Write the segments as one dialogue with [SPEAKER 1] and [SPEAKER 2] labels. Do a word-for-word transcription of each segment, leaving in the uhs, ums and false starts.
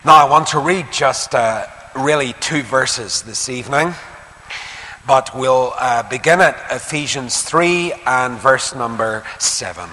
[SPEAKER 1] Now I want to read just uh, really two verses this evening, but we'll uh, begin at Ephesians three and verse number seven.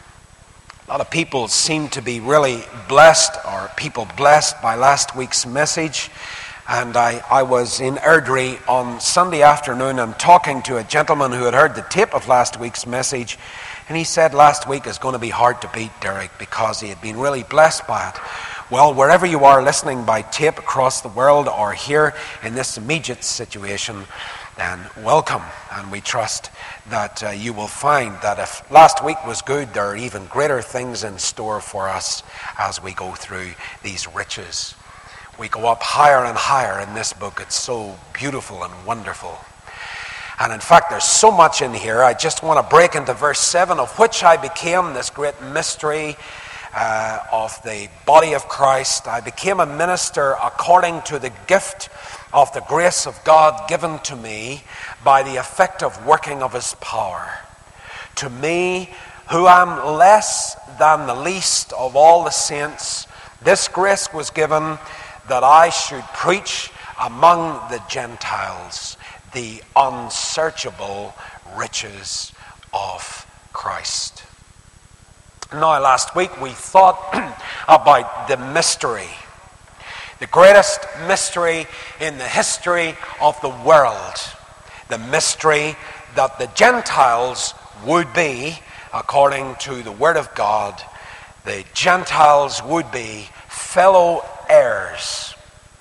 [SPEAKER 1] A lot of people seem to be really blessed, or people blessed by last week's message. And I, I was in Airdrie on Sunday afternoon and talking to a gentleman who had heard the tape of last week's message. And he said last week is going to be hard to beat, Derek, because he had been really blessed by it. Well, wherever you are listening by tape across the world or here in this immediate situation, then welcome. And we trust that uh, you will find that if last week was good, there are even greater things in store for us as we go through these riches. We go up higher and higher in this book. It's so beautiful and wonderful. And in fact, there's so much in here. I just want to break into verse seven, of which I became this great mystery uh, of the body of Christ. I became a minister according to the gift of the grace of God given to me by the effective working of his power. To me, who am less than the least of all the saints, this grace was given that I should preach among the Gentiles the unsearchable riches of Christ. Now, last week we thought about the mystery, the greatest mystery in the history of the world, the mystery that the Gentiles would be, according to the Word of God, the Gentiles would be fellow heirs.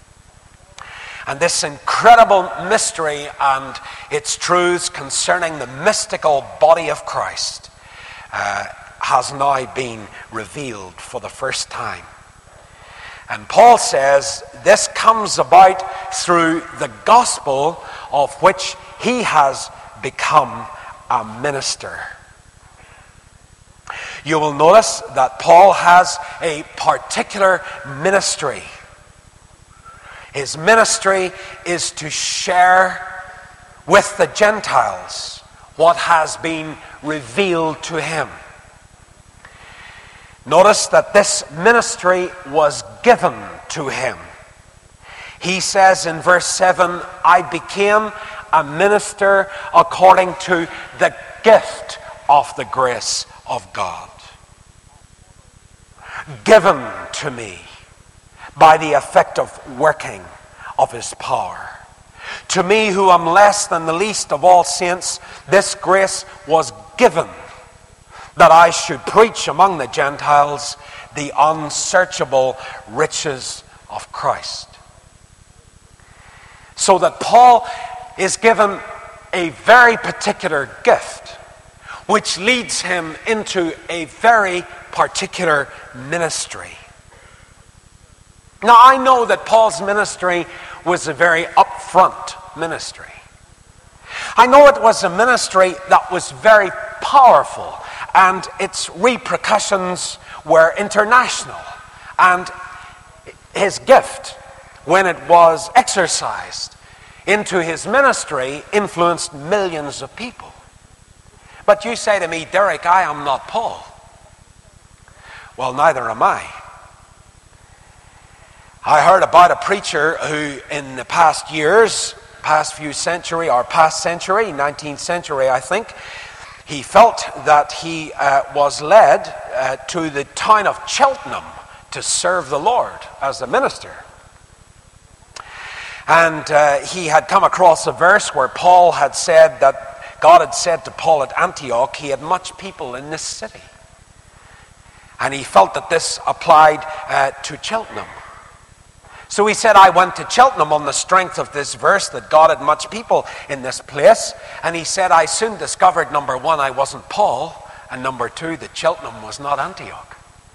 [SPEAKER 1] And this incredible mystery and its truths concerning the mystical body of Christ uh, has now been revealed for the first time. And Paul says this comes about through the gospel of which he has become a minister. You will notice that Paul has a particular ministry. His ministry is to share with the Gentiles what has been revealed to him. Notice that this ministry was given to him. He says in verse seven, I became a minister according to the gift of the grace of God, given to me by the effective working of his power. To me, who am less than the least of all saints, this grace was given that I should preach among the Gentiles the unsearchable riches of Christ. So that Paul is given a very particular gift, which leads him into a very particular ministry. Now, I know that Paul's ministry was a very upfront ministry. I know it was a ministry that was very powerful, and its repercussions were international. And his gift, when it was exercised into his ministry, influenced millions of people. But you say to me, Derek, I am not Paul. Well, neither am I. I heard about a preacher who in the past years, past few century, or past century, nineteenth century I think, he felt that he uh, was led uh, to the town of Cheltenham to serve the Lord as a minister. And uh, he had come across a verse where Paul had said that God had said to Paul at Antioch, he had much people in this city. And he felt that this applied uh, to Cheltenham. So he said, I went to Cheltenham on the strength of this verse that God had much people in this place. And he said, I soon discovered, number one, I wasn't Paul. And number two, that Cheltenham was not Antioch.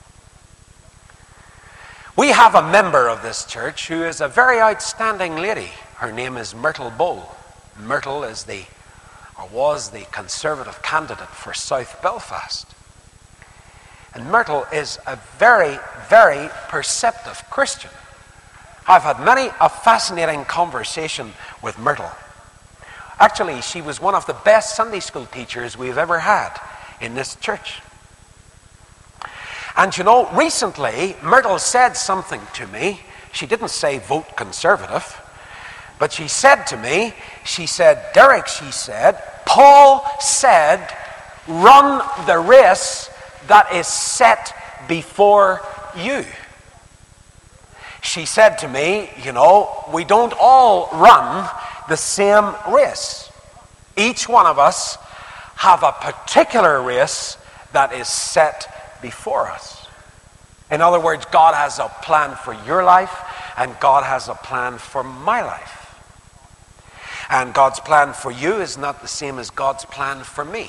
[SPEAKER 1] We have a member of this church who is a very outstanding lady. Her name is Myrtle Bowl. Myrtle is the, or was the Conservative candidate for South Belfast. And Myrtle is a very, very perceptive Christian. I've had many a fascinating conversation with Myrtle. Actually, she was one of the best Sunday school teachers we've ever had in this church. And you know, recently, Myrtle said something to me. She didn't say vote Conservative, but she said to me, she said, Derek, she said, Paul said, run the race that is set before you. She said to me, you know, we don't all run the same race. Each one of us have a particular race that is set before us. In other words, God has a plan for your life, and God has a plan for my life. And God's plan for you is not the same as God's plan for me.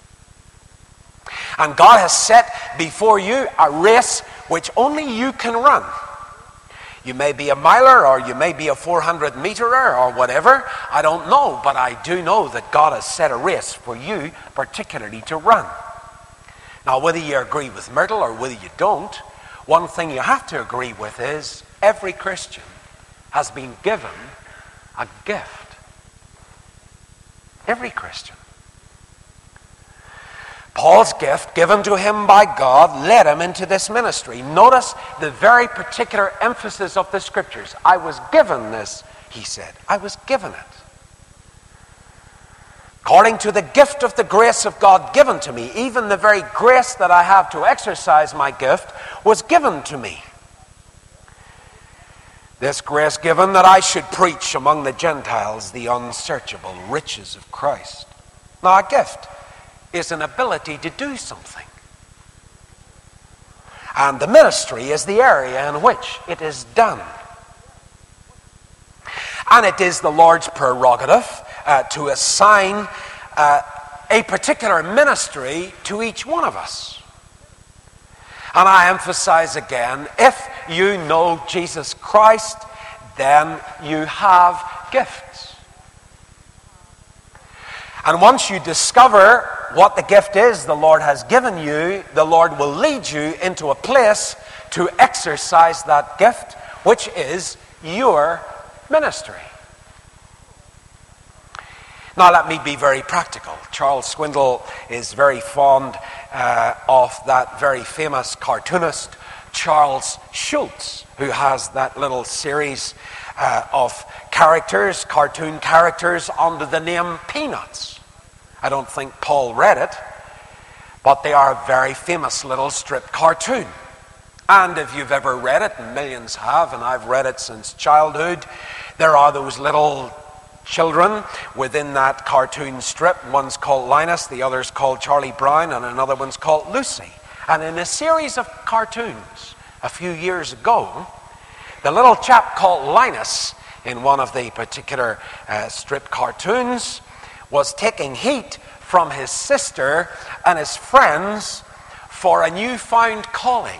[SPEAKER 1] And God has set before you a race which only you can run. You may be a miler, or you may be a four hundred meterer, or whatever. I don't know, but I do know that God has set a race for you particularly to run. Now, whether you agree with Myrtle or whether you don't, one thing you have to agree with is every Christian has been given a gift. Every Christian. Paul's gift, given to him by God, led him into this ministry. Notice the very particular emphasis of the Scriptures. I was given this, he said. I was given it. According to the gift of the grace of God given to me, even the very grace that I have to exercise my gift was given to me. This grace given that I should preach among the Gentiles the unsearchable riches of Christ. Now, a gift is an ability to do something. And the ministry is the area in which it is done. And it is the Lord's prerogative uh, to assign uh, a particular ministry to each one of us. And I emphasize again, if you know Jesus Christ, then you have gifts. And once you discover what the gift is the Lord has given you, the Lord will lead you into a place to exercise that gift, which is your ministry. Now, let me be very practical. Charles Swindoll is very fond uh, of that very famous cartoonist, Charles Schulz, who has that little series uh, of characters, cartoon characters, under the name Peanuts. I don't think Paul read it, but they are a very famous little strip cartoon. And if you've ever read it, and millions have, and I've read it since childhood, there are those little children within that cartoon strip. One's called Linus, the other's called Charlie Brown, and another one's called Lucy. And in a series of cartoons a few years ago, the little chap called Linus, in one of the particular uh, strip cartoons, was taking heat from his sister and his friends for a newfound calling.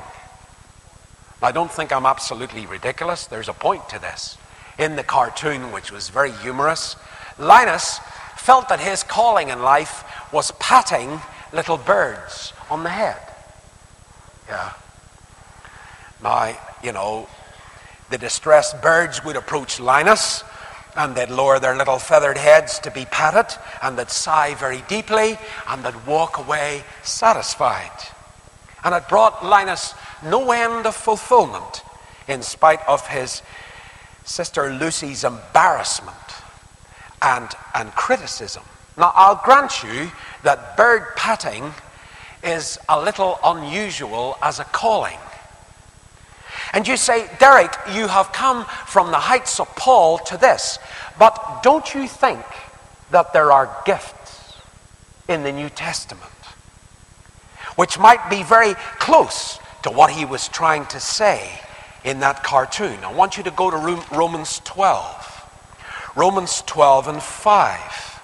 [SPEAKER 1] I don't think I'm absolutely ridiculous. There's a point to this. In the cartoon, which was very humorous, Linus felt that his calling in life was patting little birds on the head. Yeah. Now, you know, the distressed birds would approach Linus, and they'd lower their little feathered heads to be patted, and they'd sigh very deeply, and they'd walk away satisfied. And it brought Linus no end of fulfillment, in spite of his sister Lucy's embarrassment and, and criticism. Now, I'll grant you that bird patting is a little unusual as a calling. And you say, Derek, you have come from the heights of Paul to this, but don't you think that there are gifts in the New Testament which might be very close to what he was trying to say in that cartoon? I want you to go to Romans twelve. Romans twelve and five.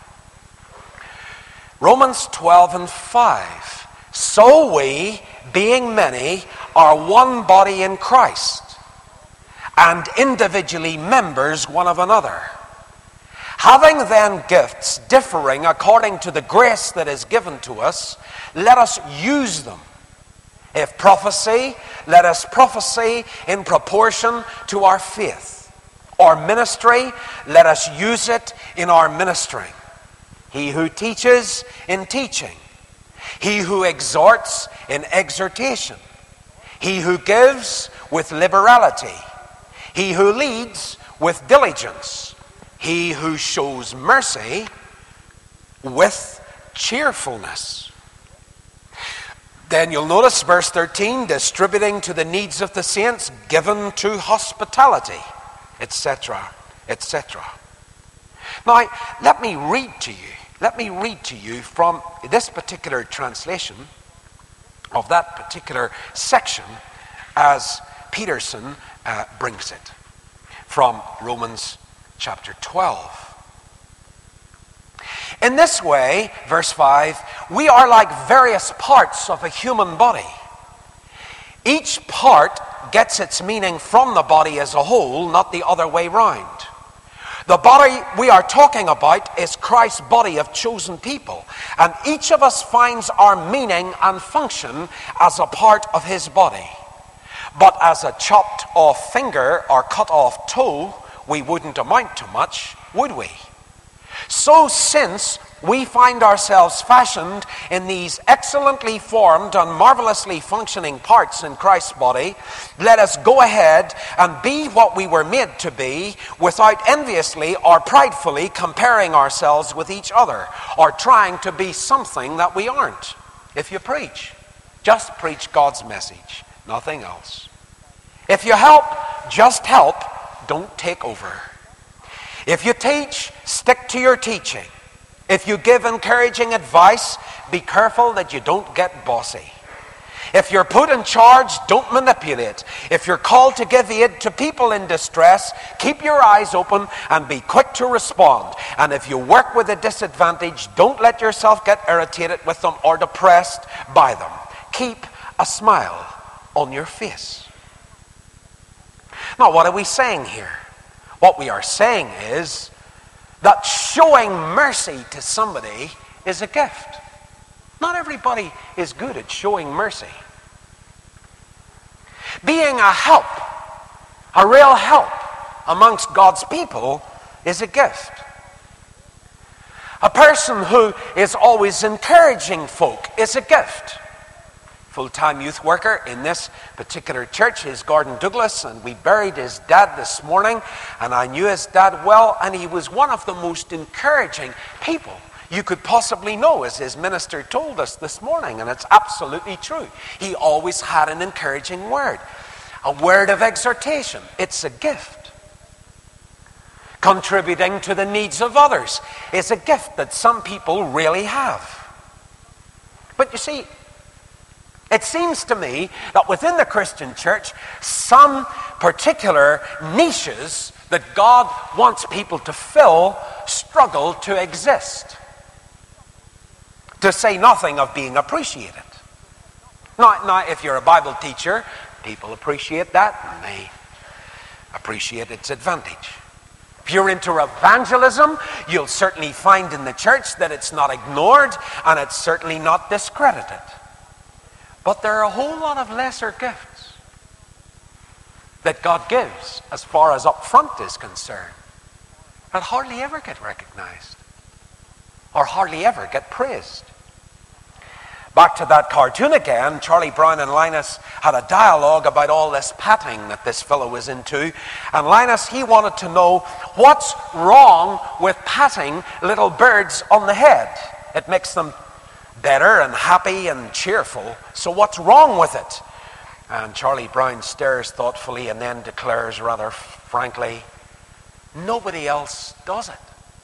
[SPEAKER 1] Romans twelve and five. So we, being many, are one body in Christ, and individually members one of another. Having then gifts differing according to the grace that is given to us, let us use them. If prophecy, let us prophesy in proportion to our faith. Or ministry, let us use it in our ministering. He who teaches, in teaching. He who exhorts, in exhortation. He who gives, with liberality. he who leads with diligence, he who shows mercy with cheerfulness. Then you'll notice verse thirteen, distributing to the needs of the saints, given to hospitality, et cetera, et cetera. Now, let me read to you, let me read to you from this particular translation of that particular section as Peterson uh, brings it from Romans chapter twelve. In this way, verse five, we are like various parts of a human body. Each part gets its meaning from the body as a whole, not the other way round. The body we are talking about is Christ's body of chosen people, and each of us finds our meaning and function as a part of his body. But as a chopped off finger or cut off toe, we wouldn't amount to much, would we? So since we find ourselves fashioned in these excellently formed and marvelously functioning parts in Christ's body, let us go ahead and be what we were made to be without enviously or pridefully comparing ourselves with each other or trying to be something that we aren't. If you preach, just preach God's message, nothing else. If you help, just help, don't take over. If you teach, stick to your teaching. If you give encouraging advice, be careful that you don't get bossy. If you're put in charge, don't manipulate. If you're called to give aid to people in distress, keep your eyes open and be quick to respond. And if you work with a disadvantage, don't let yourself get irritated with them or depressed by them. Keep a smile on your face. Now, what are we saying here? What we are saying is that showing mercy to somebody is a gift. Not everybody is good at showing mercy. Being a help, a real help amongst God's people is a gift. A person who is always encouraging folk is a gift. Full-time youth worker in this particular church is Gordon Douglas, and we buried his dad this morning, and I knew his dad well, and he was one of the most encouraging people you could possibly know, as his minister told us this morning, and it's absolutely true. He always had an encouraging word, a word of exhortation. It's a gift. Contributing to the needs of others is a gift that some people really have. But you see, it seems to me that within the Christian church, some particular niches that God wants people to fill struggle to exist. To say nothing of being appreciated. Now, now, if you're a Bible teacher, people appreciate that and they appreciate its advantage. If you're into evangelism, you'll certainly find in the church that it's not ignored and it's certainly not discredited. But there are a whole lot of lesser gifts that God gives as far as up front is concerned that hardly ever get recognized or hardly ever get praised. Back to that cartoon again, Charlie Brown and Linus had a dialogue about all this patting that this fellow was into. And Linus, he wanted to know what's wrong with patting little birds on the head. It makes them better and happy and cheerful. So what's wrong with it? And Charlie Brown stares thoughtfully and then declares rather frankly, nobody else does it.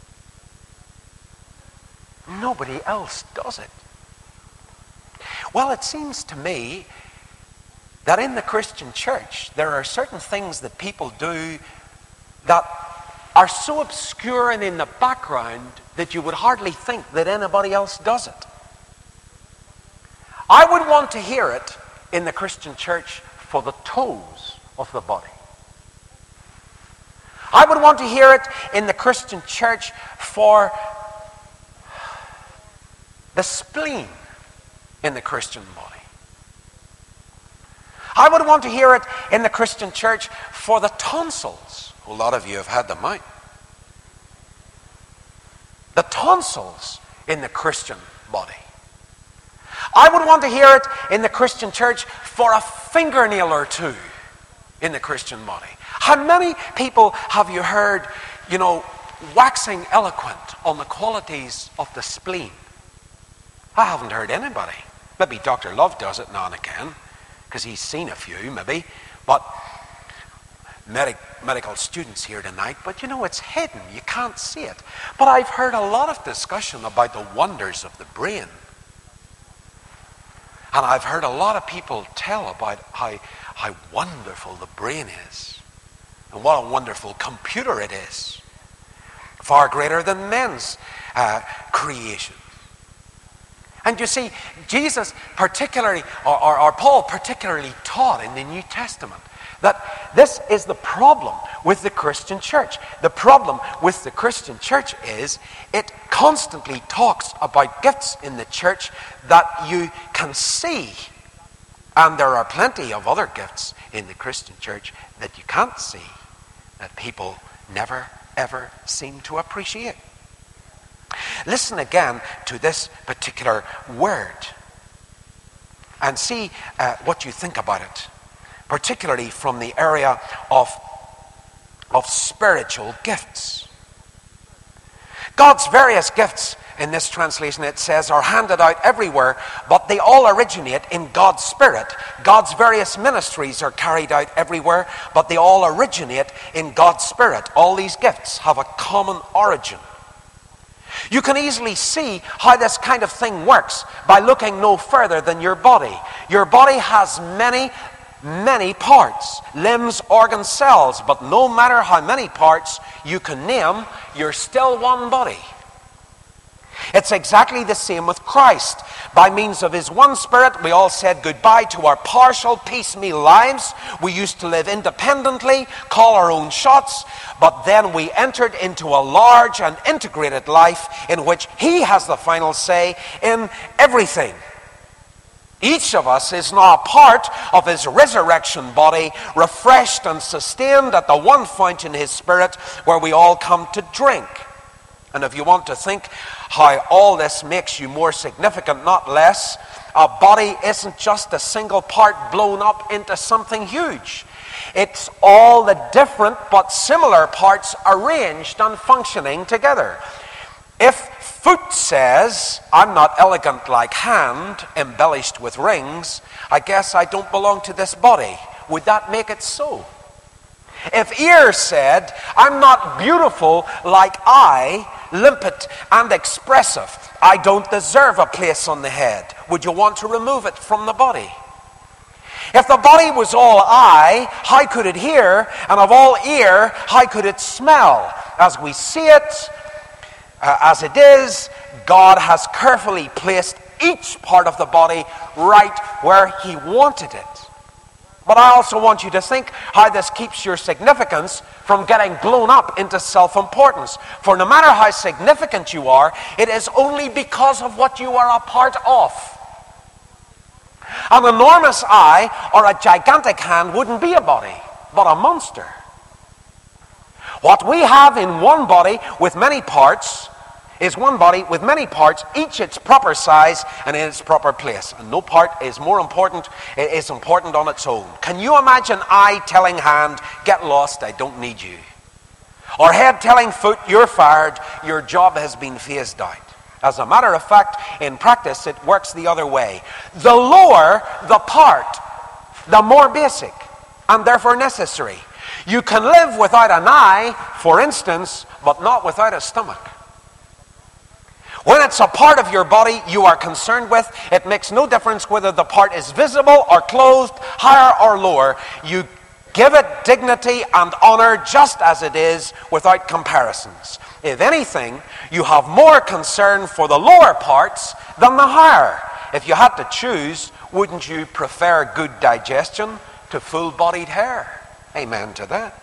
[SPEAKER 1] Nobody else does it. Well, it seems to me that in the Christian church, there are certain things that people do that are so obscure and in the background that you would hardly think that anybody else does it. I would want to hear it in the Christian church for the toes of the body. I would want to hear it in the Christian church for the spleen in the Christian body. I would want to hear it in the Christian church for the tonsils. A lot of you have had them out. The tonsils in the Christian body. I would want to hear it in the Christian church for a fingernail or two in the Christian body. How many people have you heard, you know, waxing eloquent on the qualities of the spleen? I haven't heard anybody. Maybe Doctor Love does it now and again, because he's seen a few, maybe. But medic, medical students here tonight, but you know, it's hidden. You can't see it. But I've heard a lot of discussion about the wonders of the brain. And I've heard a lot of people tell about how, how wonderful the brain is. And what a wonderful computer it is. Far greater than men's uh, creation. And you see, Jesus particularly, or, or, or Paul particularly taught in the New Testament that this is the problem with the Christian church. The problem with the Christian church is it constantly talks about gifts in the church that you can see. And there are plenty of other gifts in the Christian church that you can't see, that people never, ever seem to appreciate. Listen again to this particular word and see uh, what you think about it, particularly from the area of, of spiritual gifts. God's various gifts, in this translation it says, are handed out everywhere, but they all originate in God's Spirit. God's various ministries are carried out everywhere, but they all originate in God's Spirit. All these gifts have a common origin. You can easily see how this kind of thing works by looking no further than your body. Your body has many, many parts, limbs, organs, cells, but no matter how many parts you can name, you're still one body. It's exactly the same with Christ. By means of his one Spirit, we all said goodbye to our partial, piecemeal lives. We used to live independently, call our own shots, but then we entered into a large and integrated life in which he has the final say in everything. Each of us is now a part of his resurrection body, refreshed and sustained at the one fount in his Spirit where we all come to drink. And if you want to think how all this makes you more significant, not less, a body isn't just a single part blown up into something huge. It's all the different but similar parts arranged and functioning together. If foot says, I'm not elegant like hand, embellished with rings, I guess I don't belong to this body, would that make it so? If ear said, I'm not beautiful like eye, limpid and expressive, I don't deserve a place on the head, would you want to remove it from the body? If the body was all eye, how could it hear? And of all ear, how could it smell? As we see it, uh, as it is, God has carefully placed each part of the body right where he wanted it. But I also want you to think how this keeps your significance from getting blown up into self-importance. For no matter how significant you are, it is only because of what you are a part of. An enormous eye or a gigantic hand wouldn't be a body, but a monster. What we have in one body with many parts is one body with many parts, each its proper size and in its proper place. And no part is more important, is important on its own. Can you imagine eye telling hand, get lost, I don't need you? Or head telling foot, you're fired, your job has been phased out. As a matter of fact, in practice, it works the other way. The lower the part, the more basic and therefore necessary. You can live without an eye, for instance, but not without a stomach. When it's a part of your body you are concerned with, it makes no difference whether the part is visible or clothed, higher or lower. You give it dignity and honor just as it is without comparisons. If anything, you have more concern for the lower parts than the higher. If you had to choose, wouldn't you prefer good digestion to full-bodied hair? Amen to that.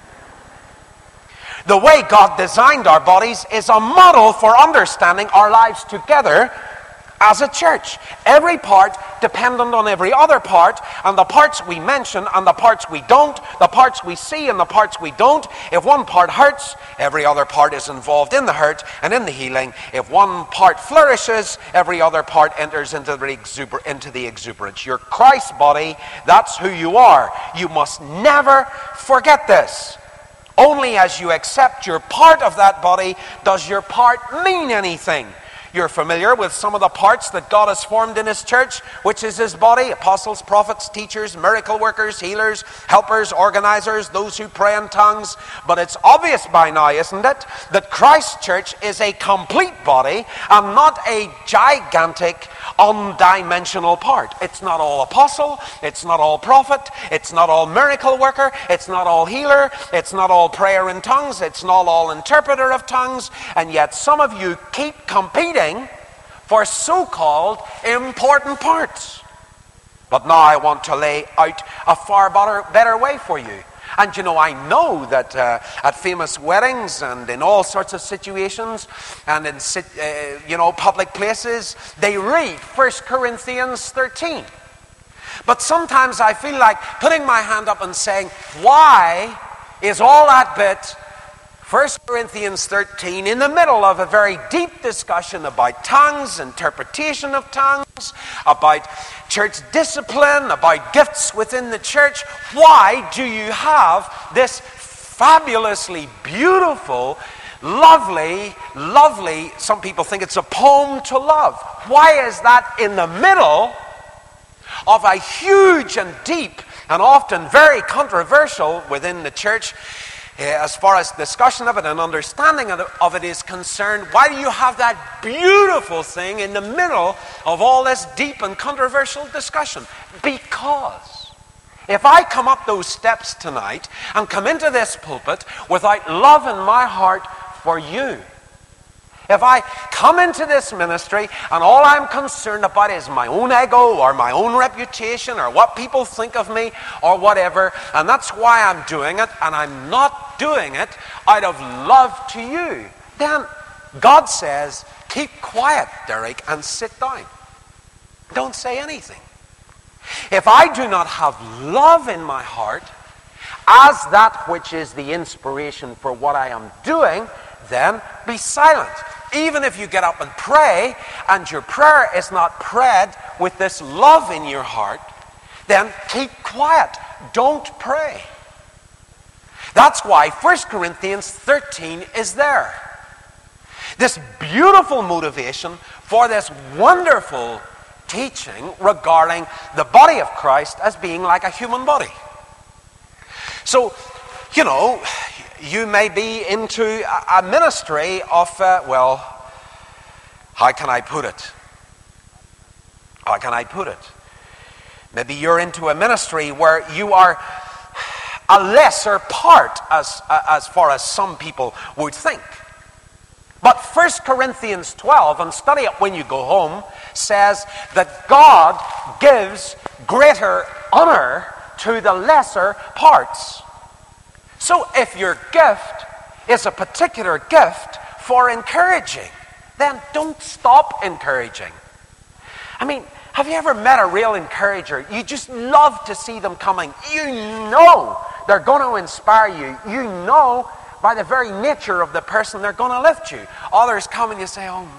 [SPEAKER 1] The way God designed our bodies is a model for understanding our lives together as a church. Every part dependent on every other part, and the parts we mention and the parts we don't, the parts we see and the parts we don't. If one part hurts, every other part is involved in the hurt and in the healing. If one part flourishes, every other part enters into the, exuber- into the exuberance. You're Christ's body. That's who you are. You must never forget this. Only as you accept your part of that body does your part mean anything. You're familiar with some of the parts that God has formed in His church, which is His body: apostles, prophets, teachers, miracle workers, healers, helpers, organizers, those who pray in tongues. But it's obvious by now, isn't it, that Christ's church is a complete body and not a gigantic, undimensional part. It's not all apostle, it's not all prophet, it's not all miracle worker, it's not all healer, it's not all prayer in tongues, it's not all interpreter of tongues, and yet some of you keep competing for so-called important parts. But now I want to lay out a far better, better way for you. And you know, I know that uh, at famous weddings and in all sorts of situations and in uh, you know public places, they read First Corinthians thirteen. But sometimes I feel like putting my hand up and saying, why is all that bit First Corinthians thirteen in the middle of a very deep discussion about tongues, interpretation of tongues, about church discipline, about gifts within the church? Why do you have this fabulously beautiful, lovely, lovely, some people think it's a poem to love? Why is that in the middle of a huge and deep and often very controversial within the church, as far as discussion of it and understanding of it is concerned? Why do you have that beautiful thing in the middle of all this deep and controversial discussion? Because if I come up those steps tonight and come into this pulpit without love in my heart for you, if I come into this ministry and all I'm concerned about is my own ego or my own reputation or what people think of me or whatever, and that's why I'm doing it, and I'm not doing it out of love to you, then God says, keep quiet, Derek, and sit down. Don't say anything. If I do not have love in my heart as that which is the inspiration for what I am doing, then be silent. Even if you get up and pray, and your prayer is not prayed with this love in your heart, then keep quiet. Don't pray. That's why First Corinthians thirteen is there. This beautiful motivation for this wonderful teaching regarding the body of Christ as being like a human body. So, you know, you may be into a ministry of, uh, well, how can I put it? How can I put it? Maybe you're into a ministry where you are a lesser part as, as far as some people would think. But First Corinthians twelve, and study it when you go home, says that God gives greater honor to the lesser parts. So if your gift is a particular gift for encouraging, then don't stop encouraging. I mean, have you ever met a real encourager? You just love to see them coming. You know they're going to inspire you. You know by the very nature of the person they're going to lift you. Others come and you say, oh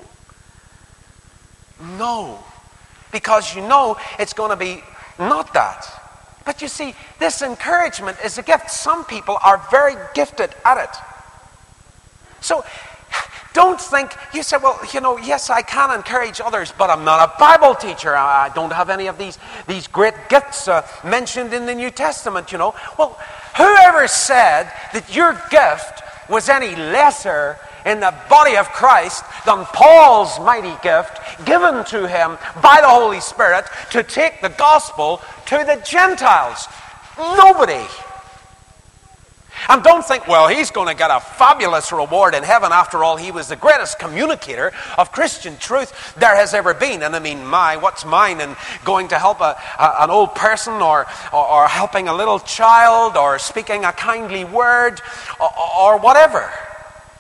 [SPEAKER 1] no. No. Because you know it's going to be not that. But you see, this encouragement is a gift. Some people are very gifted at it. So don't think, you say, well, you know, yes, I can encourage others, but I'm not a Bible teacher. I don't have any of these, these great gifts uh, mentioned in the New Testament, you know. Well, whoever said that your gift was any lesser in the body of Christ than Paul's mighty gift given to him by the Holy Spirit to take the gospel to the Gentiles? Nobody. And don't think, well, he's going to get a fabulous reward in heaven. After all, he was the greatest communicator of Christian truth there has ever been. And I mean, my, what's mine in going to help a, a, an old person or, or, or helping a little child or speaking a kindly word or, or whatever?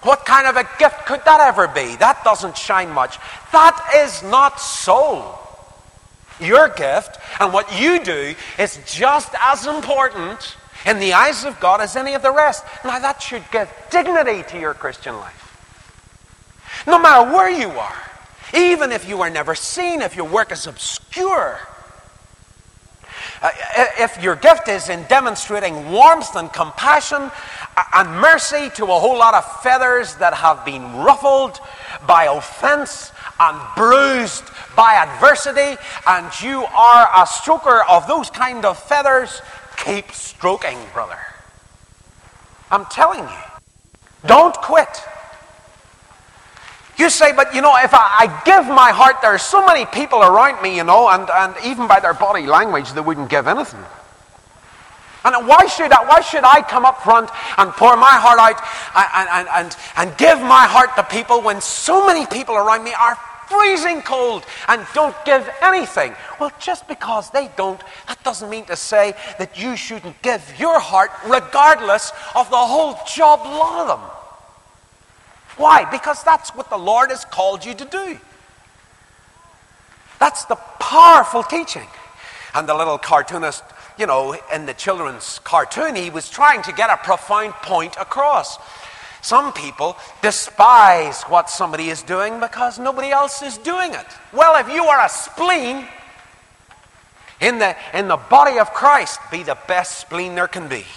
[SPEAKER 1] What kind of a gift could that ever be? That doesn't shine much. That is not so. Your gift and what you do is just as important in the eyes of God as any of the rest. Now that should give dignity to your Christian life. No matter where you are, even if you are never seen, if your work is obscure, Uh, if your gift is in demonstrating warmth and compassion and mercy to a whole lot of feathers that have been ruffled by offense and bruised by adversity, and you are a stroker of those kind of feathers, keep stroking, brother. I'm telling you, don't quit. You say, but you know, if I, I give my heart, there are so many people around me, you know, and, and even by their body language, they wouldn't give anything. And why should I, why should I come up front and pour my heart out and, and, and, and give my heart to people when so many people around me are freezing cold and don't give anything? Well, just because they don't, that doesn't mean to say that you shouldn't give your heart regardless of the whole job lot of them. Why? Because that's what the Lord has called you to do. That's the powerful teaching. And the little cartoonist, you know, in the children's cartoon, he was trying to get a profound point across. Some people despise what somebody is doing because nobody else is doing it. Well, if you are a spleen in the, in the body of Christ, be the best spleen there can be.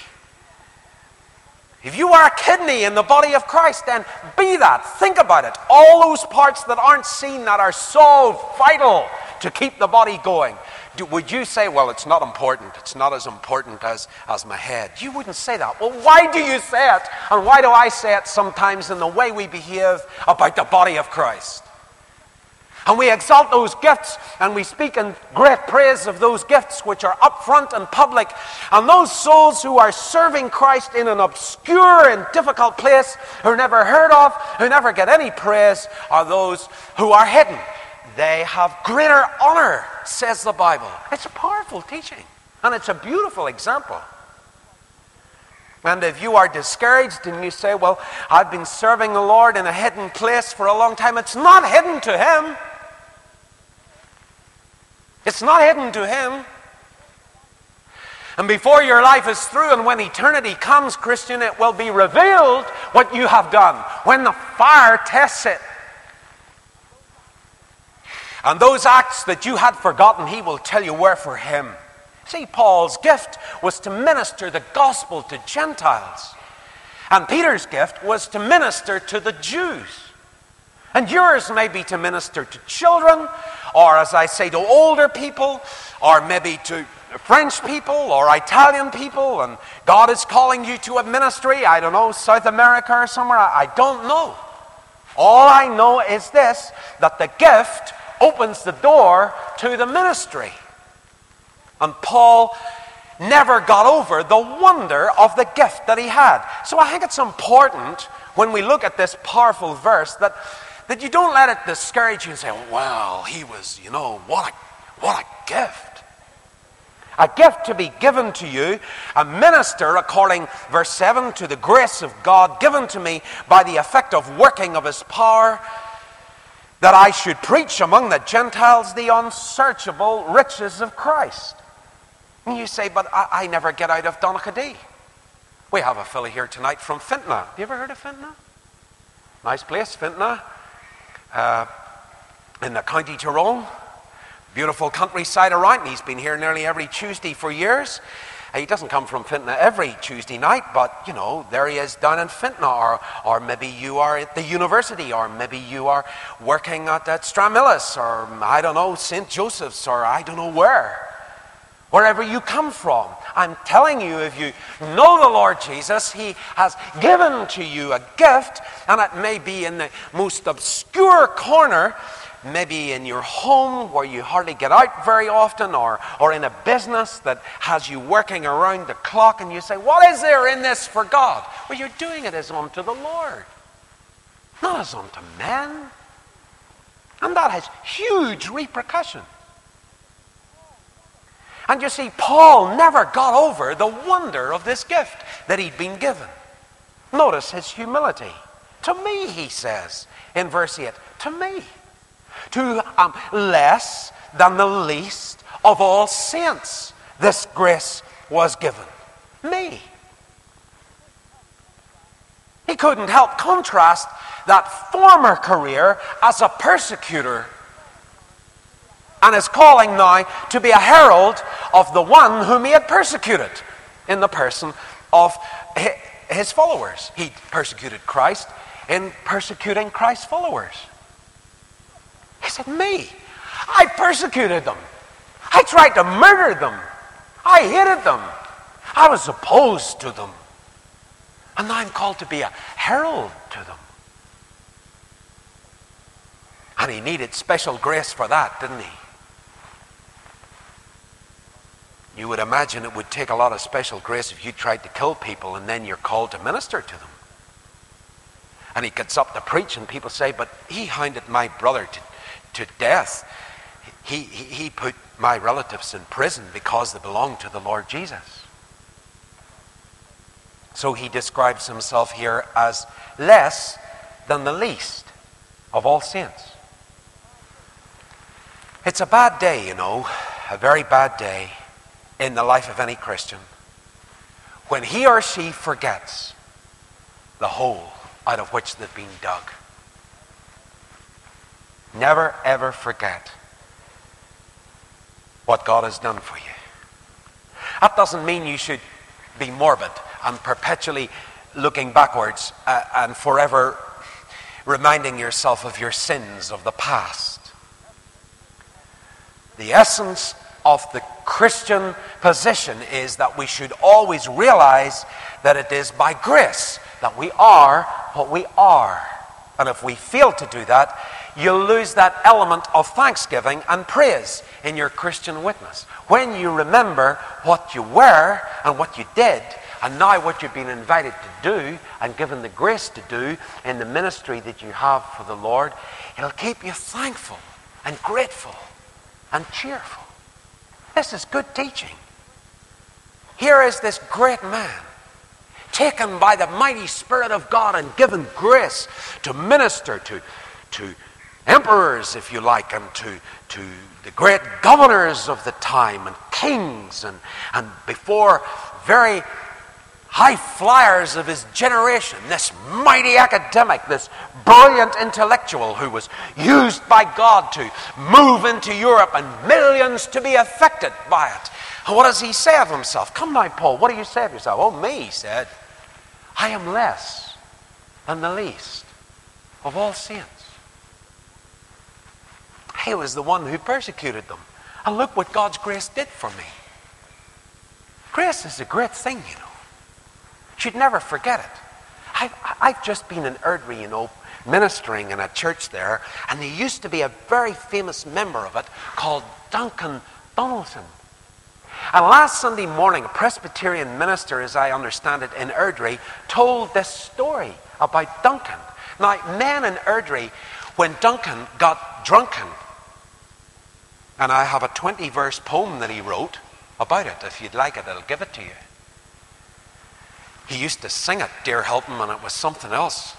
[SPEAKER 1] If you are a kidney in the body of Christ, then be that. Think about it. All those parts that aren't seen that are so vital to keep the body going. Do, would you say, well, it's not important. It's not as important as, as my head. You wouldn't say that. Well, why do you say it? And why do I say it sometimes in the way we behave about the body of Christ? And we exalt those gifts, and we speak in great praise of those gifts which are up front and public. And those souls who are serving Christ in an obscure and difficult place, who are never heard of, who never get any praise, are those who are hidden. They have greater honor, says the Bible. It's a powerful teaching, and it's a beautiful example. And if you are discouraged and you say, well, I've been serving the Lord in a hidden place for a long time, it's not hidden to Him. It's not hidden to Him. And before your life is through and when eternity comes, Christian, it will be revealed what you have done when the fire tests it. And those acts that you had forgotten, He will tell you were for Him. See, Paul's gift was to minister the gospel to Gentiles. And Peter's gift was to minister to the Jews. And yours may be to minister to children, or as I say, to older people, or maybe to French people or Italian people, and God is calling you to a ministry, I don't know, South America or somewhere, I don't know. All I know is this, that the gift opens the door to the ministry. And Paul never got over the wonder of the gift that he had. So I think it's important when we look at this powerful verse that That you don't let it discourage you and say, well, he was, you know, what a, what a gift. A gift to be given to you, a minister according, verse seven, to the grace of God given to me by the effective working of His power, that I should preach among the Gentiles the unsearchable riches of Christ. And you say, but I, I never get out of Donaghadee. We have a fellow here tonight from Fintna. Have you ever heard of Fintna? Nice place, Fintna. Uh, in the County Tyrone, beautiful countryside around. He's been here nearly every Tuesday for years. Uh, he doesn't come from Fintna every Tuesday night, but you know, there he is down in Fintna, or or maybe you are at the university, or maybe you are working at, at Stramillis, or I don't know, Saint Joseph's, or I don't know where. Wherever you come from, I'm telling you, if you know the Lord Jesus, He has given to you a gift, and it may be in the most obscure corner, maybe in your home where you hardly get out very often, or, or in a business that has you working around the clock, and you say, what is there in this for God? Well, you're doing it as unto the Lord, not as unto men. And that has huge repercussions. And you see, Paul never got over the wonder of this gift that he'd been given. Notice his humility. To me, he says in verse eight. To me. To um, less than the least of all saints, this grace was given. Me. He couldn't help contrast that former career as a persecutor and his calling now to be a herald of the one whom he had persecuted in the person of his followers. He persecuted Christ in persecuting Christ's followers. He said, me, I persecuted them. I tried to murder them. I hated them. I was opposed to them. And now I'm called to be a herald to them. And he needed special grace for that, didn't he? You would imagine it would take a lot of special grace if you tried to kill people and then you're called to minister to them. And he gets up to preach and people say, but he hounded my brother to, to death. He, he, he put my relatives in prison because they belonged to the Lord Jesus. So he describes himself here as less than the least of all saints. It's a bad day, you know, a very bad day in the life of any Christian when he or she forgets the hole out of which they've been dug. Never ever forget what God has done for you. That doesn't mean you should be morbid and perpetually looking backwards uh, and forever reminding yourself of your sins of the past. The essence of the Christian position is that we should always realize that it is by grace that we are what we are. And if we fail to do that, you'll lose that element of thanksgiving and praise in your Christian witness. When you remember what you were and what you did, and now what you've been invited to do and given the grace to do in the ministry that you have for the Lord, it'll keep you thankful and grateful and cheerful. This is good teaching. Here is this great man, taken by the mighty Spirit of God and given grace to minister to, to emperors, if you like, and to, to the great governors of the time and kings and, and before very high flyers of his generation, this mighty academic, this brilliant intellectual who was used by God to move into Europe and millions to be affected by it. And what does he say of himself? Come now, Paul, what do you say of yourself? Oh, me, he said, I am less than the least of all saints. He was the one who persecuted them. And look what God's grace did for me. Grace is a great thing, you know. Should never forget it. I've, I've just been in Erdry, you know, ministering in a church there, and there used to be a very famous member of it called Duncan Donaldson. And last Sunday morning, a Presbyterian minister, as I understand it, in Erdry, told this story about Duncan. Now, men in Erdry, when Duncan got drunken, and I have a twenty-verse poem that he wrote about it. If you'd like it, I'll give it to you. He used to sing it, dear help him, and it was something else.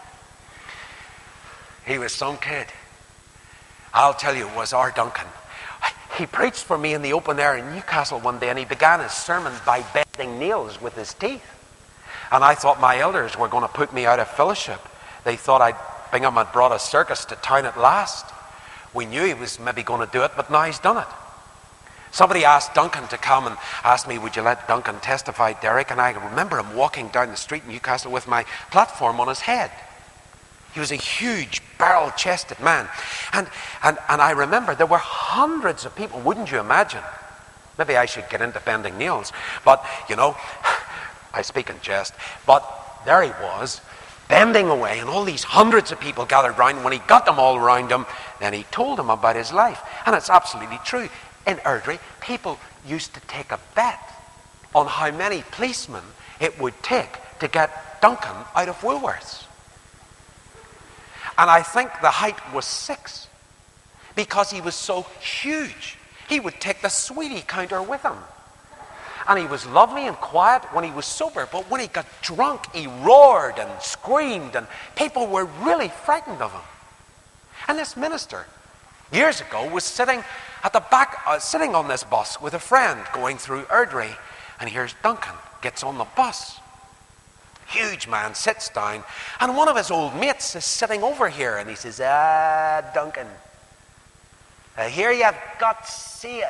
[SPEAKER 1] He was some kid. I'll tell you, it was our Duncan. He preached for me in the open air in Newcastle one day, and he began his sermon by bending nails with his teeth. And I thought my elders were going to put me out of fellowship. They thought I'd, Bingham had brought a circus to town at last. We knew he was maybe going to do it, but now he's done it. Somebody asked Duncan to come and asked me, would you let Duncan testify, Derek? And I remember him walking down the street in Newcastle with my platform on his head. He was a huge, barrel-chested man. And, and, and I remember there were hundreds of people, wouldn't you imagine? Maybe I should get into bending nails. But, you know, I speak in jest. But there he was, bending away, and all these hundreds of people gathered round. And when he got them all around him, then he told them about his life. And it's absolutely true. In Erdry, people used to take a bet on how many policemen it would take to get Duncan out of Woolworths. And I think the height was six, because he was so huge. He would take the sweetie counter with him. And he was lovely and quiet when he was sober. But when he got drunk, he roared and screamed. And people were really frightened of him. And this minister, years ago, was sitting at the back, uh, sitting on this bus with a friend going through Erdry. And here's Duncan, gets on the bus. Huge man, sits down. And one of his old mates is sitting over here. And he says, ah, Duncan, I hear you've got saved.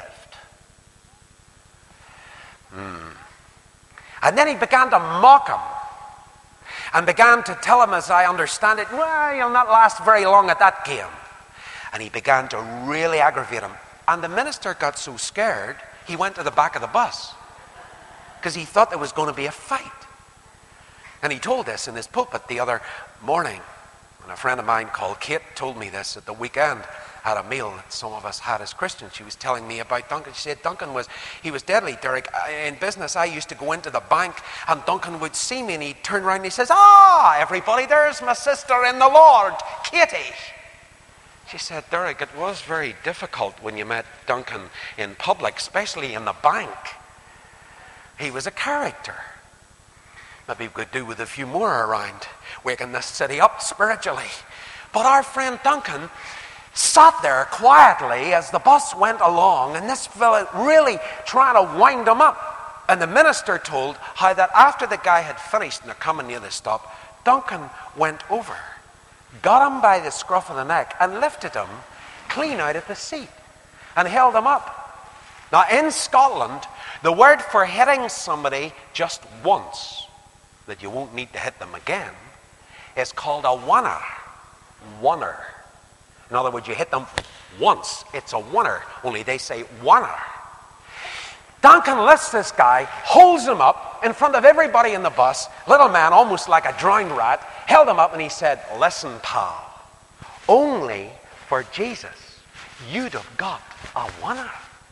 [SPEAKER 1] Hmm. And then he began to mock him. And began to tell him, as I understand it, well, you'll not last very long at that game. And he began to really aggravate him. And the minister got so scared, he went to the back of the bus. Because he thought there was going to be a fight. And he told this in his pulpit the other morning. And a friend of mine called Kate told me this at the weekend at a meal that some of us had as Christians. She was telling me about Duncan. She said Duncan was, he was deadly, Derek. In business, I used to go into the bank and Duncan would see me and he'd turn around and he says, ah, everybody, there's my sister in the Lord, Katie. She said, Derek, it was very difficult when you met Duncan in public, especially in the bank. He was a character. Maybe we could do with a few more around, waking this city up spiritually. But our friend Duncan sat there quietly as the bus went along, and this fella really trying to wind him up. And the minister told how that after the guy had finished and they're coming near the stop, Duncan went over, got him by the scruff of the neck, and lifted him clean out of the seat and held him up. Now in Scotland, the word for hitting somebody just once, that you won't need to hit them again, is called a wonner. Wonner. In other words, you hit them once. It's a wonner. Only they say wonner. Duncan lifts this guy, holds him up in front of everybody in the bus. Little man, almost like a drowned rat, held him up and he said, listen, pal, only for Jesus, you'd have got a wonner.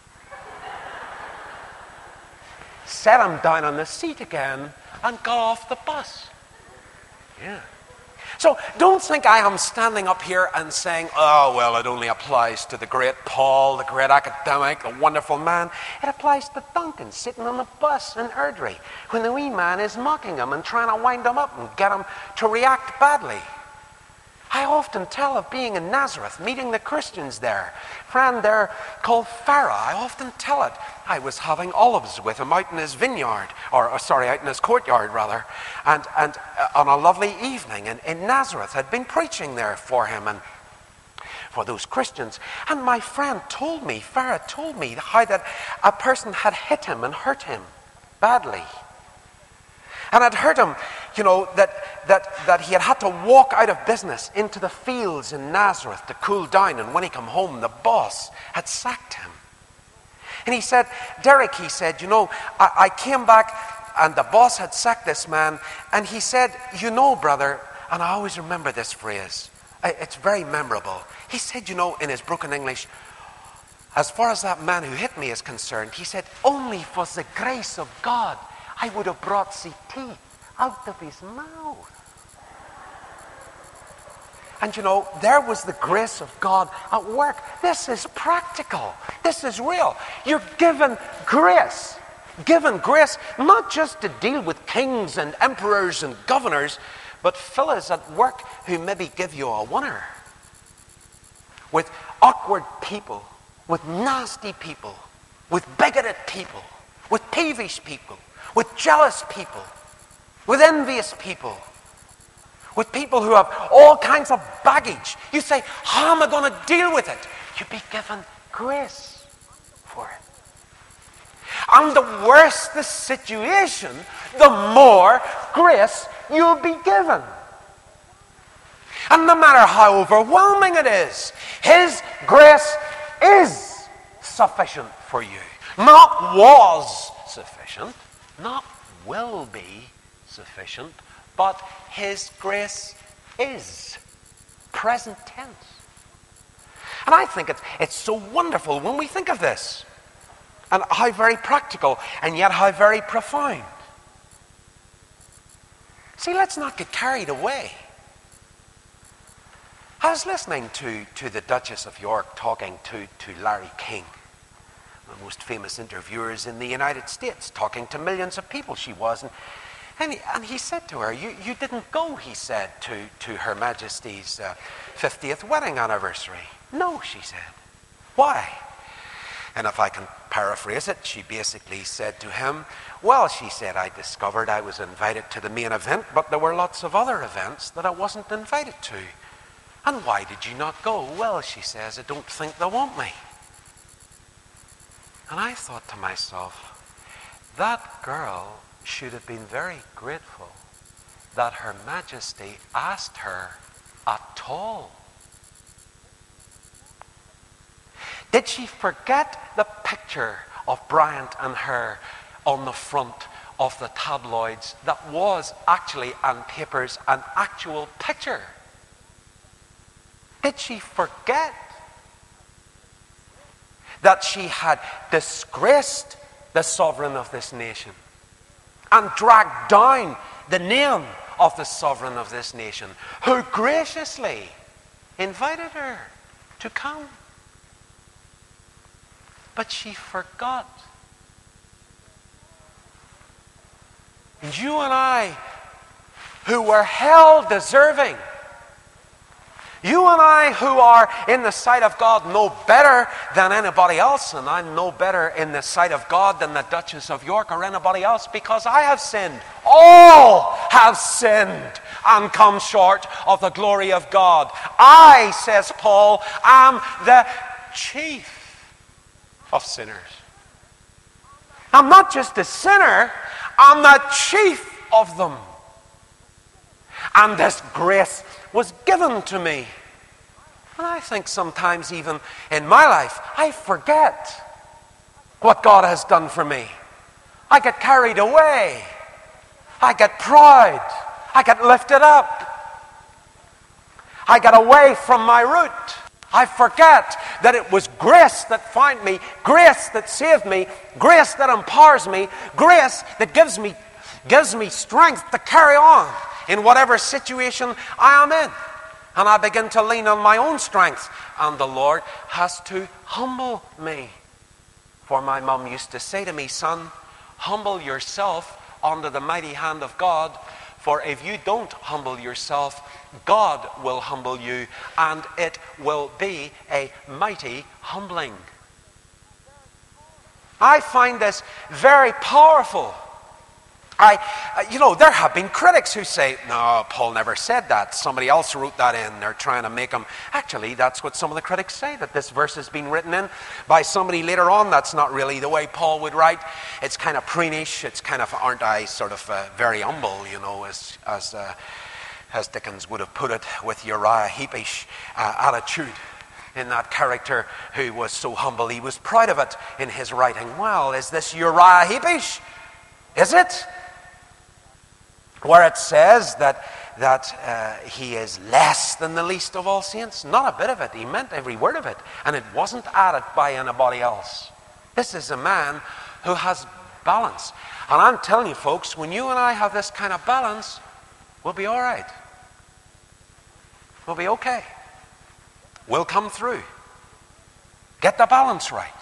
[SPEAKER 1] Set him down on the seat again and got off the bus. Yeah. So don't think I am standing up here and saying, oh, well, it only applies to the great Paul, the great academic, the wonderful man. It applies to Duncan sitting on the bus in Erdry when the wee man is mocking him and trying to wind him up and get him to react badly. I often tell of being in Nazareth, meeting the Christians there. Friend there called Farah, I often tell it. I was having olives with him out in his vineyard, or, or sorry, out in his courtyard rather, and, and uh, on a lovely evening in, in Nazareth. I'd been preaching there for him and for those Christians. And my friend told me, Farah told me, how that a person had hit him and hurt him badly. And I'd heard him, you know, that, that, that he had had to walk out of business into the fields in Nazareth to cool down. And when he came home, the boss had sacked him. And he said, Derek, he said, you know, I, I came back and the boss had sacked this man. And he said, you know, brother, and I always remember this phrase. It's very memorable. He said, you know, in his broken English, as far as that man who hit me is concerned, he said, only for the grace of God, I would have brought the teeth out of his mouth. And you know, there was the grace of God at work. This is practical. This is real. You're given grace. Given grace not just to deal with kings and emperors and governors, but fellas at work who maybe give you a wonner. With awkward people, with nasty people, with bigoted people, with peevish people, with jealous people, with envious people, with people who have all kinds of baggage. You say, how am I going to deal with it? You'll be given grace for it. And the worse the situation, the more grace you'll be given. And no matter how overwhelming it is, His grace is sufficient for you. Not was sufficient, not will be sufficient, but His grace is. Present tense. And I think it's, it's so wonderful when we think of this. And how very practical, and yet how very profound. See, let's not get carried away. I was listening to, to the Duchess of York talking to, to Larry King. the most famous interviewers in the United States, talking to millions of people she was. And, and, he, and he said to her, you, you didn't go, he said, to, to Her Majesty's uh, fiftieth wedding anniversary. No, she said. Why? And if I can paraphrase it, she basically said to him, well, she said, I discovered I was invited to the main event, but there were lots of other events that I wasn't invited to. And why did you not go? Well, she says, I don't think they want me. And I thought to myself, that girl should have been very grateful that Her Majesty asked her at all. Did she forget the picture of Bryant and her on the front of the tabloids that was actually on papers an actual picture? Did she forget that she had disgraced the sovereign of this nation and dragged down the name of the sovereign of this nation, who graciously invited her to come? But she forgot. And you and I, who were held deserving, you and I who are in the sight of God no better than anybody else, and I'm no better in the sight of God than the Duchess of York or anybody else, because I have sinned. All have sinned and come short of the glory of God. I, says Paul, am the chief of sinners. I'm not just a sinner, I'm the chief of them. And this grace was given to me. And I think sometimes even in my life, I forget what God has done for me. I get carried away. I get proud. I get lifted up. I get away from my root. I forget that it was grace that found me, grace that saved me, grace that empowers me, grace that gives me, gives me strength to carry on in whatever situation I am in. And I begin to lean on my own strength. And the Lord has to humble me. For my mum used to say to me, son, humble yourself under the mighty hand of God. For if you don't humble yourself, God will humble you, and it will be a mighty humbling. I find this very powerful. I, you know, there have been critics who say, no, Paul never said that. Somebody else wrote that in. They're trying to make him. Actually, that's what some of the critics say, that this verse has been written in by somebody later on. That's not really the way Paul would write. It's kind of preenish. It's kind of, aren't I, sort of uh, very humble, you know, as as uh, as Dickens would have put it, with Uriah Heepish uh, attitude in that character who was so humble. He was proud of it in his writing. Well, is this Uriah Heepish? Is it? Where it says that that uh, he is less than the least of all saints. Not a bit of it. He meant every word of it. And it wasn't added by anybody else. This is a man who has balance. And I'm telling you, folks, when you and I have this kind of balance, we'll be all right. We'll be okay. We'll come through. Get the balance right.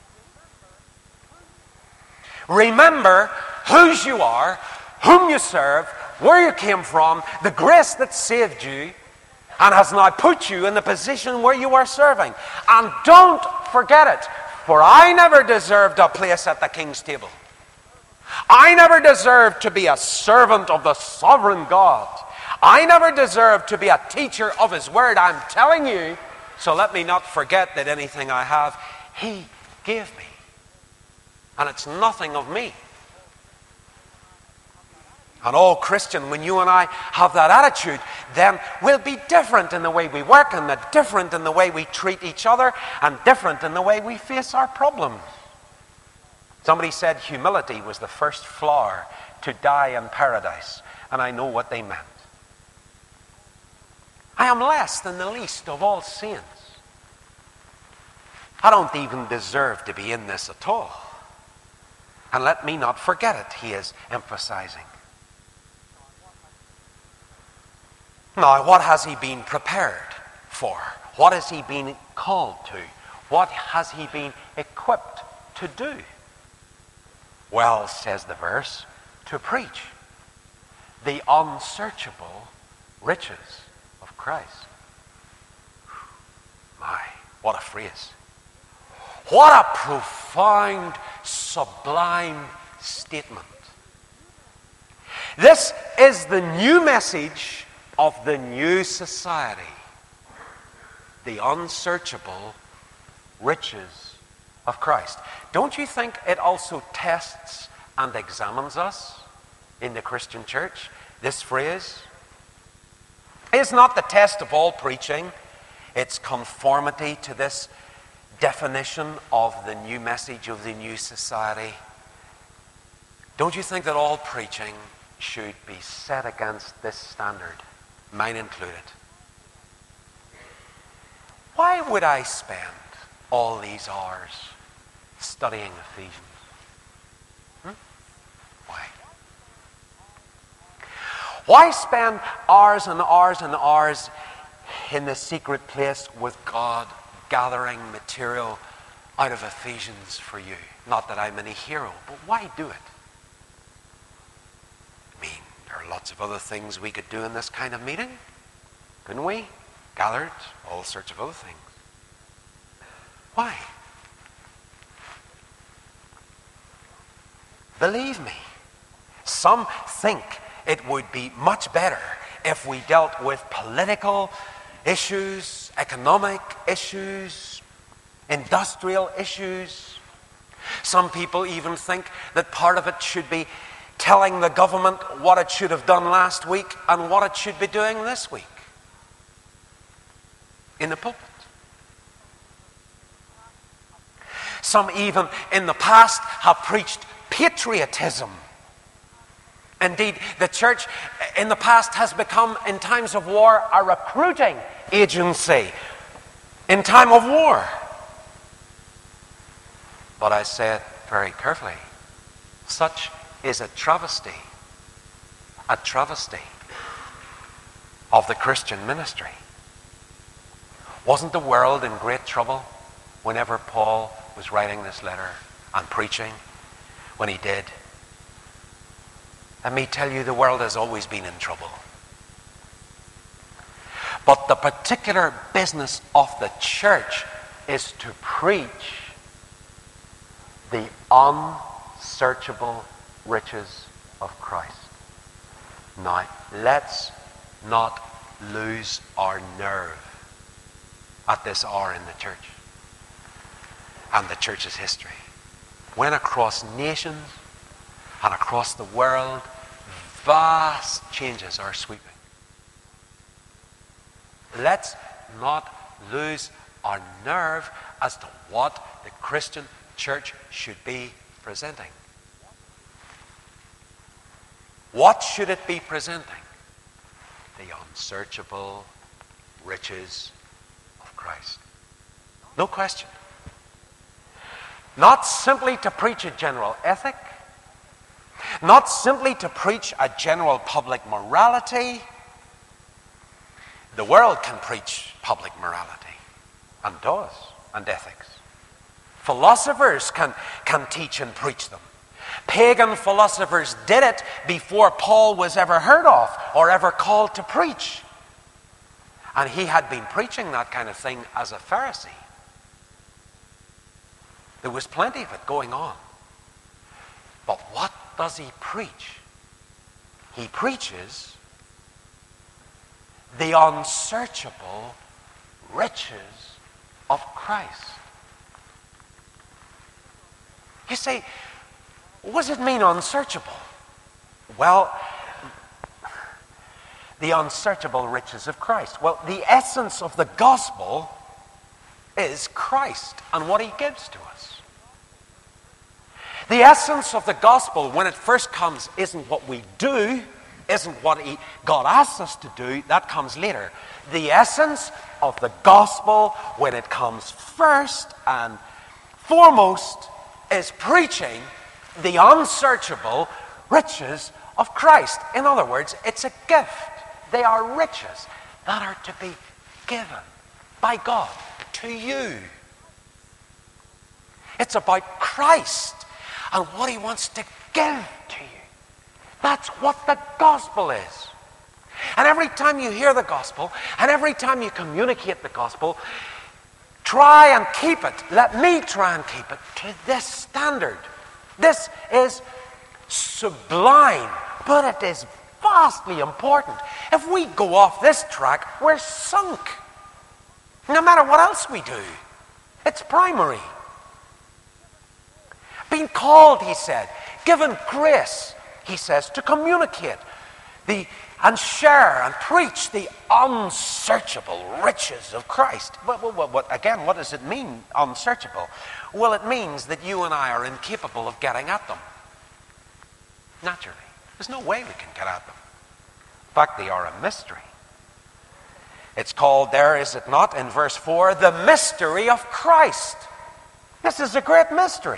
[SPEAKER 1] Remember whose you are, whom you serve, where you came from, the grace that saved you and has now put you in the position where you are serving. And don't forget it, for I never deserved a place at the king's table. I never deserved to be a servant of the sovereign God. I never deserved to be a teacher of his word. I'm telling you, so let me not forget that anything I have, he gave me. And it's nothing of me. And oh, Christian, when you and I have that attitude, then we'll be different in the way we work, and different in the way we treat each other, and different in the way we face our problems. Somebody said humility was the first flower to die in paradise, and I know what they meant. I am less than the least of all saints. I don't even deserve to be in this at all. And let me not forget it, he is emphasizing. Now, what has he been prepared for? What has he been called to? What has he been equipped to do? Well, says the verse, to preach the unsearchable riches of Christ. My, what a phrase. What a profound, sublime statement. This is the new message of the new society. The unsearchable riches of Christ. Don't you think it also tests and examines us in the Christian church? This phrase is not the test of all preaching. It's conformity to this definition of the new message of the new society. Don't you think that all preaching should be set against this standard, mine included? Why would I spend all these hours studying Ephesians? Hmm? Why? Why spend hours and hours and hours in the secret place with God, gathering material out of Ephesians for you? Not that I'm any hero, but why do it? I mean, there are lots of other things we could do in this kind of meeting, couldn't we? Gathered, all sorts of other things. Why? Believe me, some think it would be much better if we dealt with political issues, economic issues, industrial issues. Some people even think that part of it should be telling the government what it should have done last week and what it should be doing this week in the pulpit. Some even in the past have preached patriotism. Indeed, the church in the past has become, in times of war, a recruiting agency in time of war. But I say it very carefully. Such is a travesty, a travesty of the Christian ministry. Wasn't the world in great trouble whenever Paul was writing this letter and preaching when he did? Let me tell you, the world has always been in trouble. But the particular business of the church is to preach the unsearchable riches of Christ. Now, let's not lose our nerve at this hour in the church and the church's history, when across nations and across the world vast changes are sweeping. Let's not lose our nerve as to what the Christian church should be presenting. What should it be presenting? The unsearchable riches of Christ. No question. Not simply to preach a general ethic, not simply to preach a general public morality. The world can preach public morality, and does, and ethics. Philosophers can, can teach and preach them. Pagan philosophers did it before Paul was ever heard of or ever called to preach. And he had been preaching that kind of thing as a Pharisee. There was plenty of it going on. But what does he preach? He preaches the unsearchable riches of Christ. You say, what does it mean unsearchable? Well, the unsearchable riches of Christ. Well, the essence of the gospel is Christ and what he gives to us. The essence of the gospel, when it first comes, isn't what we do, isn't what he, God asks us to do. That comes later. The essence of the gospel, when it comes first and foremost, is preaching the unsearchable riches of Christ. In other words, it's a gift. They are riches that are to be given by God to you. It's about Christ and what he wants to give to you. That's what the gospel is. And every time you hear the gospel, and every time you communicate the gospel, try and keep it. Let me try and keep it to this standard. This is sublime, but it is vastly important. If we go off this track, we're sunk. No matter what else we do, it's primary. Being called, he said, given grace, he says, to communicate the and share and preach the unsearchable riches of Christ. But, but, but again, what does it mean, unsearchable? Well, it means that you and I are incapable of getting at them. Naturally. There's no way we can get at them. In fact, they are a mystery. It's called there, is it not, in verse four, the mystery of Christ. This is a great mystery.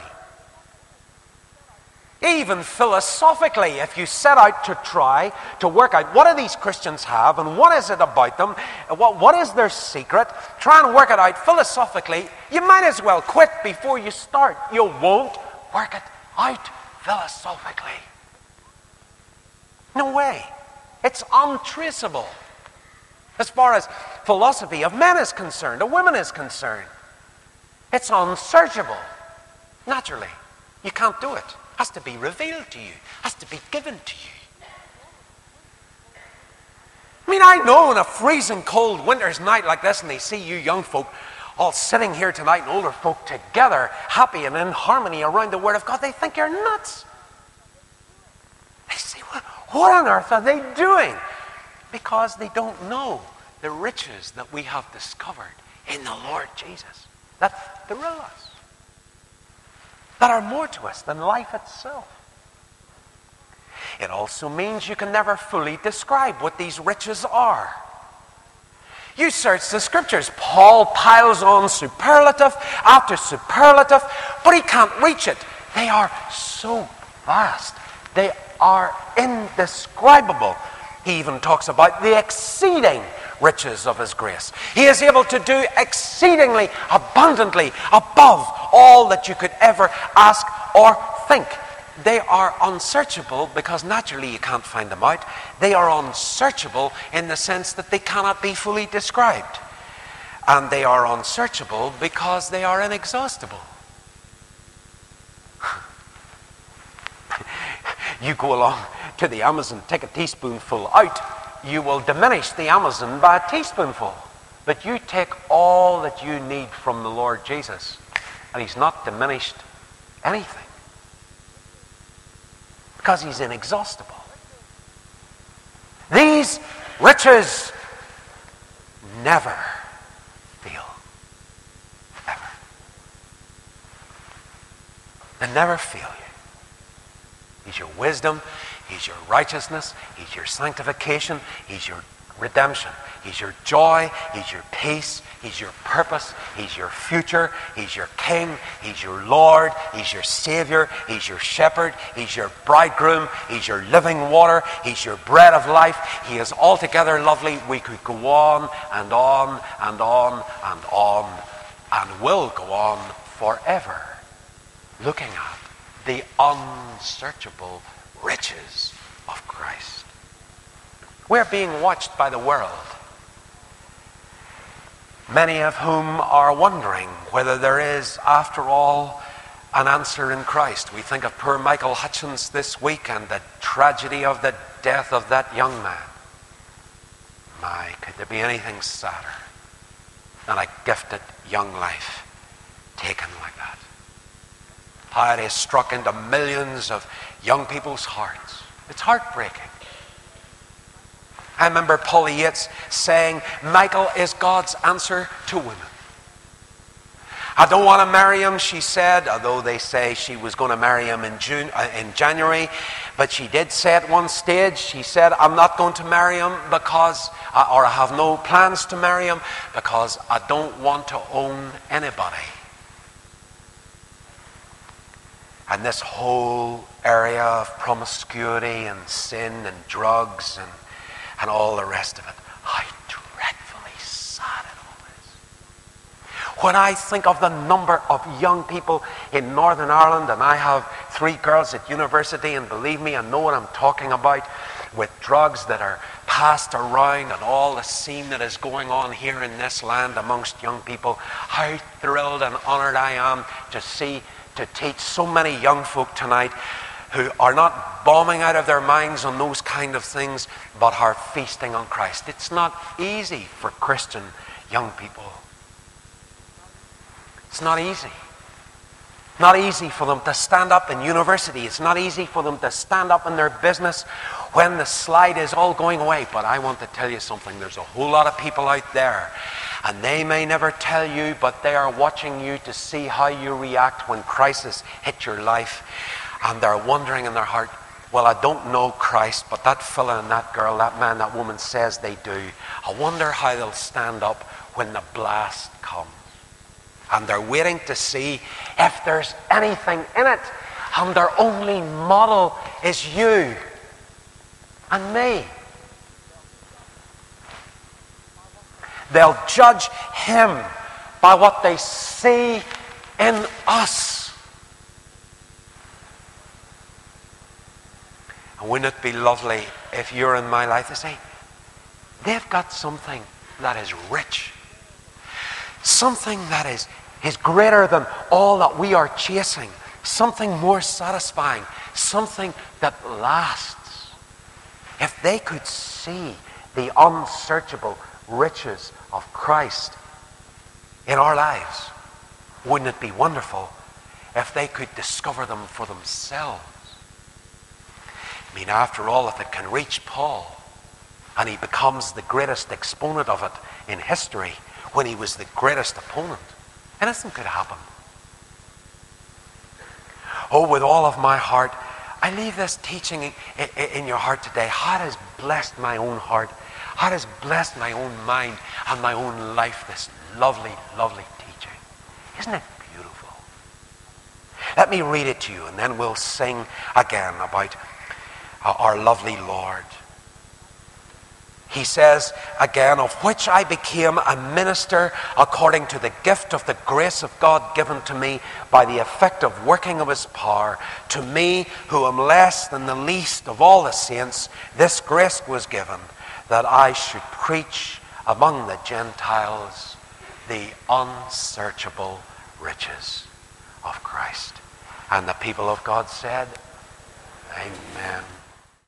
[SPEAKER 1] Even philosophically, if you set out to try to work out what do these Christians have and what is it about them, what, what is their secret, try and work it out philosophically, you might as well quit before you start. You won't work it out philosophically. No way. It's untraceable. As far as philosophy of men is concerned, of women is concerned, it's unsearchable. Naturally, you can't do it. It has to be revealed to you. It has to be given to you. I mean, I know on a freezing cold winter's night like this, and they see you young folk all sitting here tonight and older folk together, happy and in harmony around the Word of God, they think you're nuts. They say, what, what on earth are they doing? Because they don't know the riches that we have discovered in the Lord Jesus. That thrill us. That are more to us than life itself. It also means you can never fully describe what these riches are. You search the scriptures. Paul piles on superlative after superlative, but he can't reach it. They are so vast. They are indescribable. He even talks about the exceeding riches of his grace. He is able to do exceedingly abundantly above all that you could ever ask or think. They are unsearchable because naturally you can't find them out. They are unsearchable in the sense that they cannot be fully described. And they are unsearchable because they are inexhaustible. You go along to the Amazon, take a teaspoonful out, you will diminish the Amazon by a teaspoonful. But you take all that you need from the Lord Jesus, and he's not diminished anything. Because he's inexhaustible. These riches never fail. Ever. They never fail you. He's your wisdom. He's your righteousness. He's your sanctification. He's your redemption. He's your joy. He's your peace. He's your purpose. He's your future. He's your King. He's your Lord. He's your Savior. He's your shepherd. He's your bridegroom. He's your living water. He's your bread of life. He is altogether lovely. We could go on and on and on and on and will go on forever looking at the unsearchable riches of Christ. We're being watched by the world, many of whom are wondering whether there is, after all, an answer in Christ. We think of poor Michael Hutchins this week and the tragedy of the death of that young man. My, could there be anything sadder than a gifted young life taken like that? How it has struck into millions of young people's hearts. It's heartbreaking. I remember Paula Yates saying, Michael is God's answer to women. I don't want to marry him, she said, although they say she was going to marry him in June, uh, in January. But she did say at one stage, she said, I'm not going to marry him because, uh, or I have no plans to marry him because I don't want to own anybody. And this whole area of promiscuity and sin and drugs and, and all the rest of it. How dreadfully sad it all is. When I think of the number of young people in Northern Ireland, and I have three girls at university, and believe me, I know what I'm talking about, with drugs that are passed around and all the scene that is going on here in this land amongst young people, how thrilled and honoured I am to see, to teach so many young folk tonight who are not bombing out of their minds on those kind of things, but are feasting on Christ. It's not easy for Christian young people. It's not easy. Not easy for them to stand up in university. It's not easy for them to stand up in their business when the slide is all going away. But I want to tell you something. There's a whole lot of people out there, and they may never tell you, but they are watching you to see how you react when crisis hits your life. And they're wondering in their heart, well, I don't know Christ, but that fella and that girl, that man, that woman says they do. I wonder how they'll stand up when the blast comes. And they're waiting to see if there's anything in it. And their only model is you and me. They'll judge him by what they see in us. And wouldn't it be lovely if you're in my life to say, they've got something that is rich. Something that is, is greater than all that we are chasing. Something more satisfying. Something that lasts. If they could see the unsearchable riches of Christ in our lives, wouldn't it be wonderful if they could discover them for themselves? I mean, after all, if it can reach Paul, and he becomes the greatest exponent of it in history when he was the greatest opponent, anything could happen. Oh, with all of my heart, I leave this teaching in, in, in your heart today. How it has blessed my own heart. How it has blessed my own mind and my own life, this lovely, lovely teaching. Isn't it beautiful? Let me read it to you, and then we'll sing again about our lovely Lord. He says again, of which I became a minister according to the gift of the grace of God given to me by the effective working of his power. To me, who am less than the least of all the saints, this grace was given, that I should preach among the Gentiles the unsearchable riches of Christ. And the people of God said, Amen.